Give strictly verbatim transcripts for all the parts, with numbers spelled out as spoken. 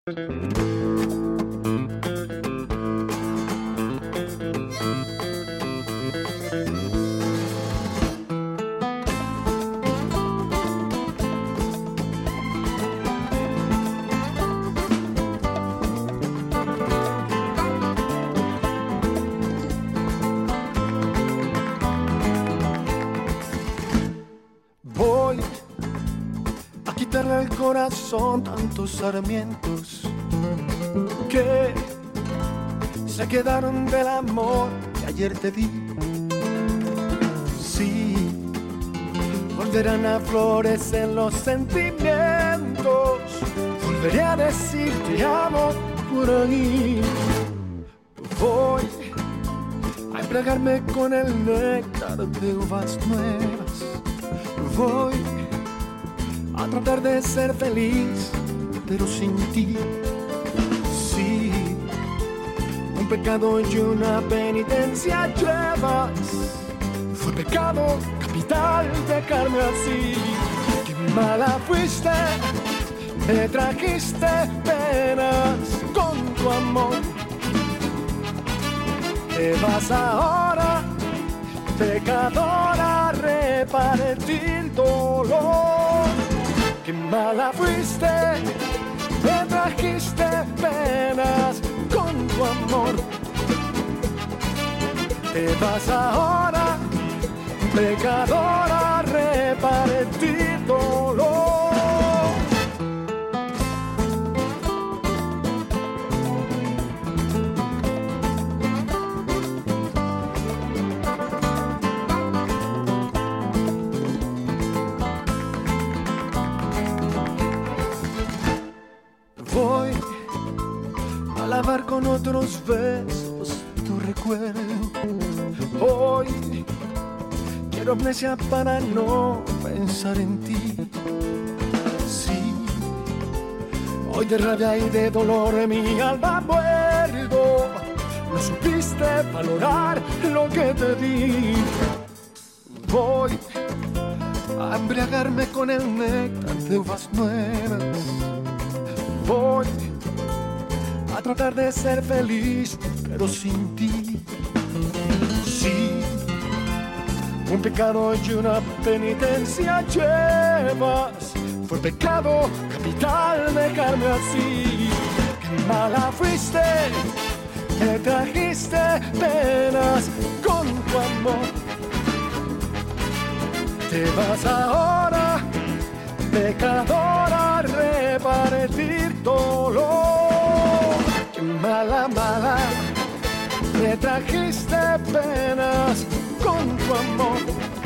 Voy a quitarle al corazón tantos sarmientos que se quedaron del amor que ayer te di. Sí, volverán a florecer los sentimientos, volveré a decir te amo por ahí. Voy a embriagarme con el néctar de uvas nuevas. Voy a tratar de ser feliz, pero sin ti. Sí, un pecado y una penitencia llevas. Fue pecado capital dejarme así. Qué mala fuiste, me trajiste penas con tu amor. Te vas ahora, pecadora, a repartir dolor. Qué mala fuiste, me trajiste penas con tu amor. Te vas ahora, pecadora, a repartir dolor. Voy a lavar con otros besos tu recuerdo. Hoy quiero amnesia para no pensar en ti. Sí, hoy de rabia y de dolor mi alma muerdo. No supiste valorar lo que te di. Voy a embriagarme con el néctar de uvas nuevas. Voy a tratar de ser feliz, pero sin ti. Sí, un pecado y una penitencia llevas. Fue pecado capital dejarme así. Qué mala fuiste, me trajiste penas con tu amor. Te vas ahora, pecadora, a repartir dolor. Qué mala, mala, me trajiste penas con tu amor.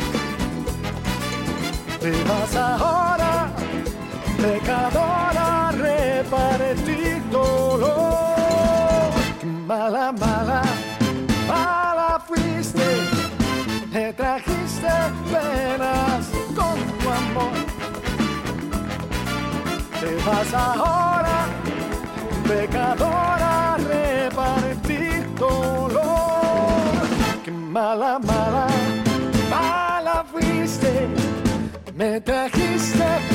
Te vas ahora, pecadora, a repartir dolor. Qué mala, mala, mala fuiste, me trajiste penas con tu amor. Te vas ahora, pecadora, a repartir dolor. Qué mala, mala, mala fuiste, me trajiste